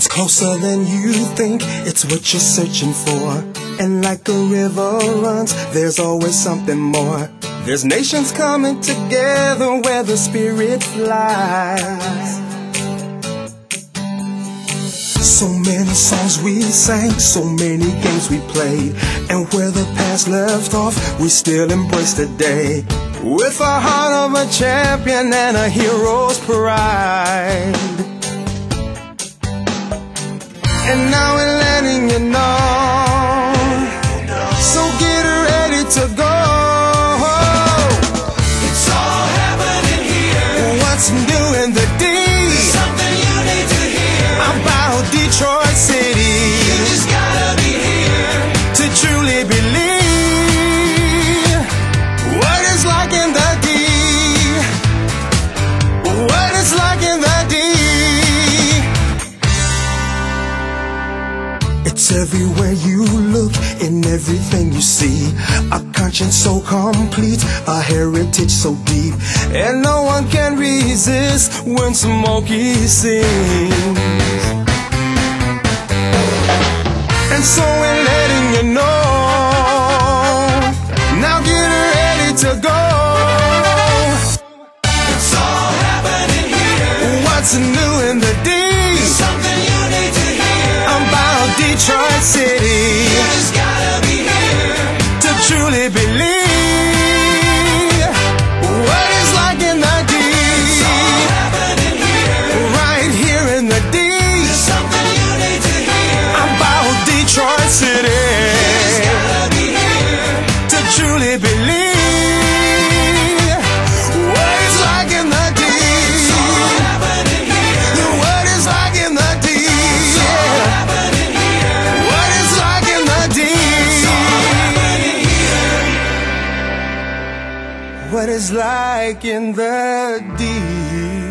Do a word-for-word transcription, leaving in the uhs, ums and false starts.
It's closer than you think, it's what you're searching for. And like a river runs, there's always something more. There's nations coming together where the Spirit flies. So many songs we sang, so many games we played, and where the past left off, we still embrace today. With a heart of a champion and a hero's pride. And now we're letting you know, so get ready to go. It's all happening here. What's new in the D? Something you need to hear about Detroit City. You just gotta be here to truly believe what it's like in the D. What it's like in the D. It's everywhere you look, in everything you see. A conscience so complete, a heritage so deep, and no one can resist when Smokey sings. And so we're letting you know, now get ready to go. It's all happening here. What's new in the D? Something you need to hear about Detroit City. You just gotta be here to truly believe what it's like in the D. It's all happening here. Right here in the D. There's something you need to hear about Detroit City. You just gotta be here to truly believe what it's like in the D. It's all happening here. What it's like in the D. It's all happening here. What it's like in the D. It's all happening here. What it's like in the D.